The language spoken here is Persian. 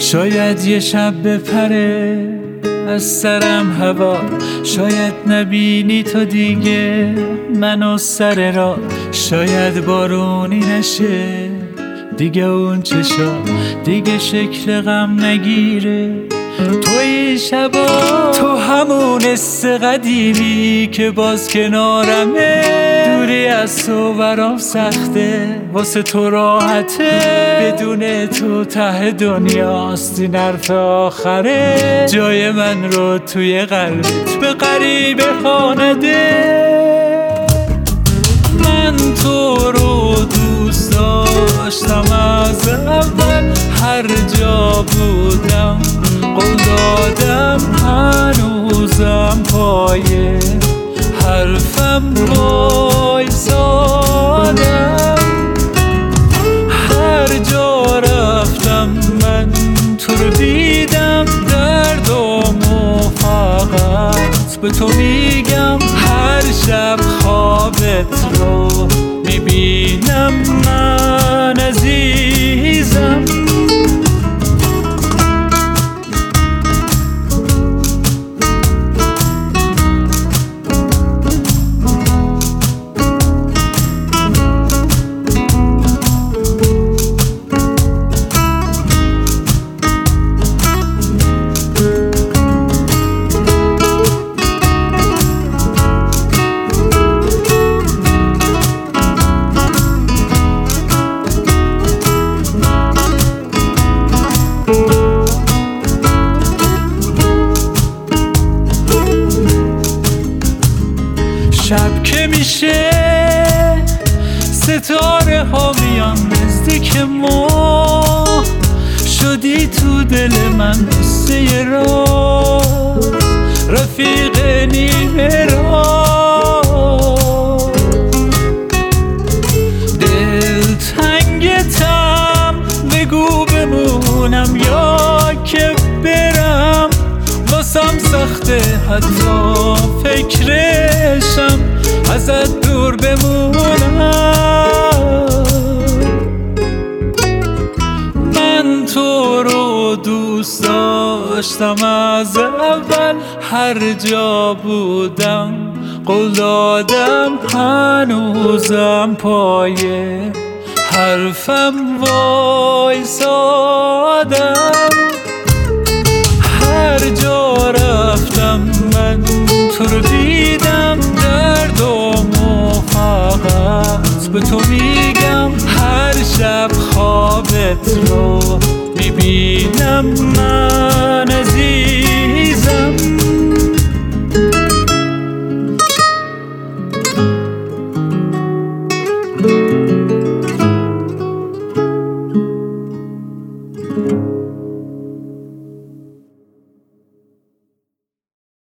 شاید یه شب بپره از سرم هوا، شاید نبینی تو دیگه منو سر را، شاید بارونی نشه دیگه اون چشا، دیگه شکل غم نگیره توی شبا. تو همون حس قدیمی که باز کنارمه، دوری از تو برام سخته واسه تو راحته، بدون تو ته دنیاست این حرف آخره، جای من رو توی قلبت به غریبه خانده. من تو رو دوست داشتم از اول، هر جا بودم قول دادم، هنوزم پای حرفم وایسادم، هر جا رفتم من تو رو دیدم، دردامو فقط به تو میگم، هر شب خوابت رو میبینم من عزیزم. شب که میشه ستاره ها میان نزدیک ما، شدی تو دل من قصه را، رفیق نیمه را، دل تنگتم بگو بمونم یا که برم، واسم سخته حتی فکرشم ازت دور بمونم. من تو رو دوست داشتم از اول، هر جا بودم قول دادم، هنوزم پای حرفم وایسادم، هر جا رفتم من تو رو دیدم، دردامو فقط به تو میگم، هر شب خوابت رو میبینم من عزیزم.